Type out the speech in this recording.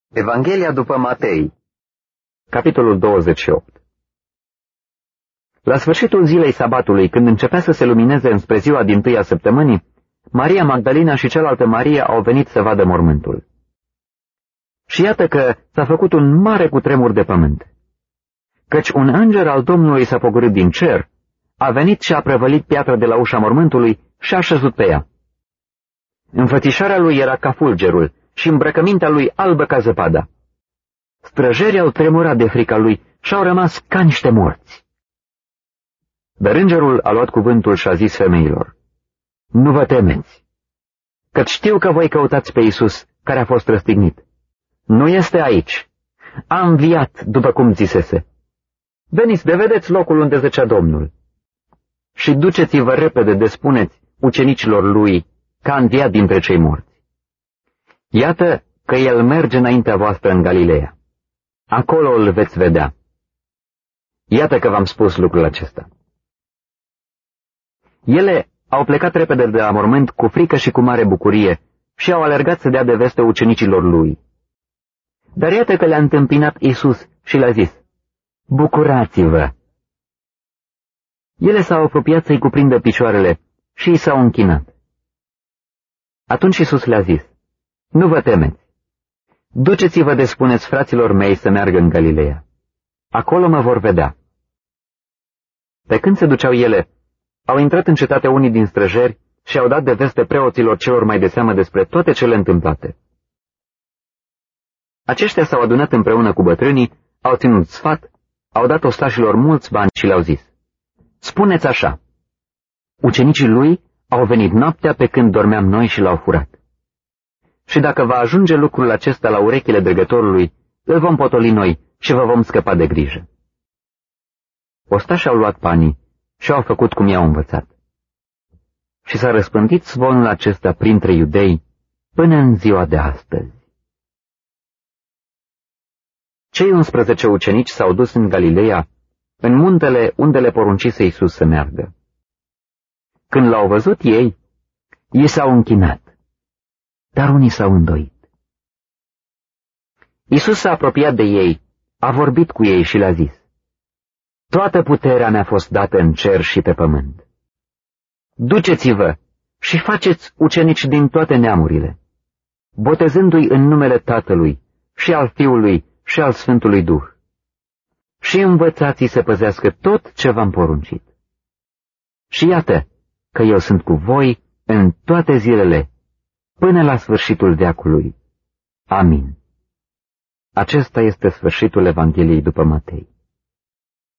Evanghelia după Matei, capitolul 28. La sfârșitul zilei sabatului, când începea să se lumineze înspre ziua dintâi a săptămânii, Maria Magdalena și cealaltă Maria au venit să vadă mormântul. Și iată că s-a făcut un mare cutremur de pământ, căci un înger al Domnului s-a pogorât din cer, a venit și a prăvălit piatra de la ușa mormântului și a șezut pe ea. Înfățișarea lui era ca fulgerul și îmbrăcămintea lui albă ca zăpada. Străjerii au tremurat de frica lui și au rămas ca niște morți. Dar îngerul a luat cuvântul și a zis femeilor: Nu vă temeți, căci știu că voi căutați pe Iisus, care a fost răstignit. Nu este aici. A înviat, după cum zisese. Veniți de vedeți locul unde zăcea Domnul. Și duceți-vă repede de spuneți ucenicilor lui că a înviat dintre cei morți. Iată că el merge înaintea voastră în Galileea. Acolo îl veți vedea. Iată că v-am spus lucrul acesta. Ele au plecat repede de la mormânt cu frică și cu mare bucurie și au alergat să dea de veste ucenicilor lui. Dar iată că le-a întâmpinat Iisus și le-a zis: Bucurați-vă! Ele s-au apropiat să-i cuprindă picioarele și i s-au închinat. Atunci Iisus le-a zis: Nu vă temeți! Duceți-vă de spuneți fraților mei să meargă în Galileea. Acolo mă vor vedea. Pe când se duceau ele, au intrat în cetate unii din străjeri și au dat de veste preoților celor mai de seamă despre toate cele întâmplate. Aceștia s-au adunat împreună cu bătrânii, au ținut sfat, au dat ostașilor mulți bani și le-au zis: Spuneți așa: ucenicii lui au venit noaptea pe când dormeam noi și l-au furat. Și dacă va ajunge lucrul acesta la urechile dregătorului, îl vom potoli noi și vă vom scăpa de grijă. Ostașii au luat banii și au făcut cum i-au învățat. Și s-a răspândit zvonul acesta printre iudei până în ziua de astăzi. Cei 11 ucenici s-au dus în Galileea, în muntele unde le poruncise Iisus să meargă. Când l-au văzut ei s-au închinat, dar unii s-au îndoit. Iisus s-a apropiat de ei, a vorbit cu ei și le-a zis: Toată puterea mi-a fost dată în cer și pe pământ. Duceți-vă și faceți ucenici din toate neamurile, botezându-i în numele Tatălui și al Fiului și al Sfântului Duh, și învățați-i să păzească tot ce v-am poruncit. Și iată că eu sunt cu voi în toate zilele, până la sfârșitul veacului. Amin. Acesta este sfârșitul Evangheliei după Matei.